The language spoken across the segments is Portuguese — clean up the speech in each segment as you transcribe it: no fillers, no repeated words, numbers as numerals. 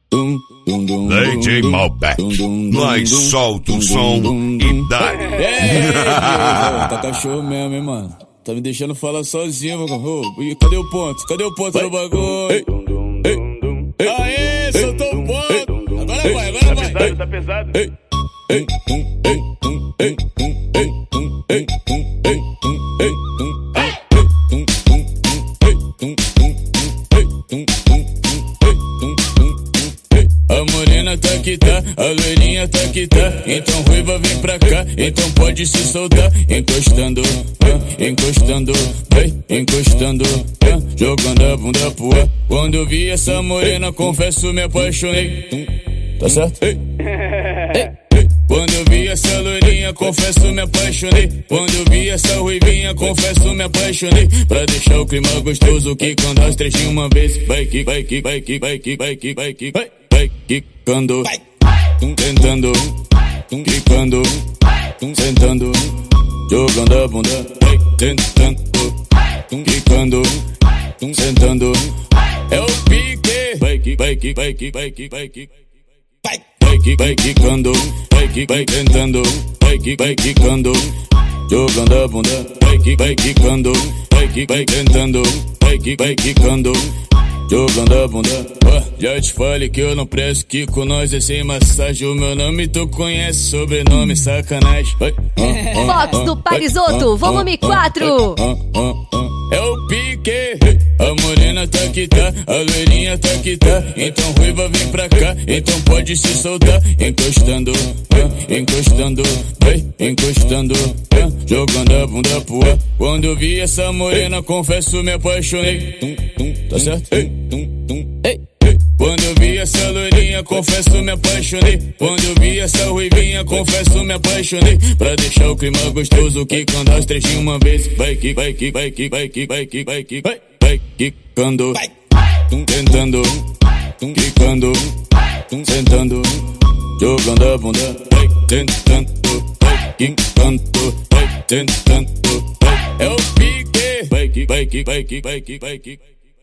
DJ Malbec, nós solta o som e dá. Tá cachorro mesmo, hein, mano? Tá me deixando falar sozinho, mano. Cadê o ponto? Cadê o ponto do bagulho? Aê, soltou o ponto. Agora vai. Tá pesado. A morena tá que tá, a loirinha tá que tá. Então ruiva vem pra cá, então pode se soltar. Encostando, encostando, vem, encostando, jogando a bunda pro ar. Quando eu vi essa morena, confesso me apaixonei. Tá certo? Quando eu vi essa loirinha, confesso me apaixonei. Quando eu vi essa ruivinha, confesso me apaixonei. Pra deixar o clima gostoso, que quando as três de uma vez. Vai que, vai que, vai que, vai que, vai que, vai que, vai. Vai quicando, tentando, quicando, sentando, jogando a bunda. Vai tentando, quicando, sentando. É o pique. Vai que, vai que, vai que, vai que, vai que. Vai quicando, vai tentando, vai quicando, jogando a bunda. Vai quicando, vai tentando, vai quicando, jogando a bunda. Já te falei que eu não presto, que com nós é sem massagem. O meu nome tu conhece, sobrenome sacanagem. Fox do Parisoto, volume 4. É o pique. A morena tá que tá, a loirinha tá que tá. Então ruiva vem pra cá, então pode se soltar. Encostando, encostando, vem, encostando, jogando a bunda pro ar. Quando eu vi essa morena, confesso me apaixonei. Tá certo? Quando eu vi essa loirinha, confesso me apaixonei. Quando eu vi essa ruivinha, confesso me apaixonei. Pra deixar o clima gostoso, que quando as três de uma vez. Vai que, vai que, vai que, vai que, vai que, vai que, vai. Vai quicando, tentando, quicando, sentando, jogando a bunda. Vai tentando, vai quicando, vai tentando, vai. É o pique. Vai que, vai que, vai que, vai que, vai que.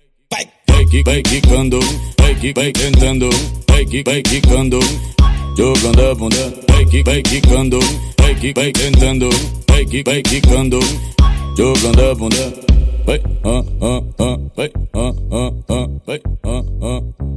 Vai quicando, vai tentando, vai quicando, jogando a bunda. Vai quicando, vai tentando, vai quicando, jogando a bunda. Vai, vai, vai.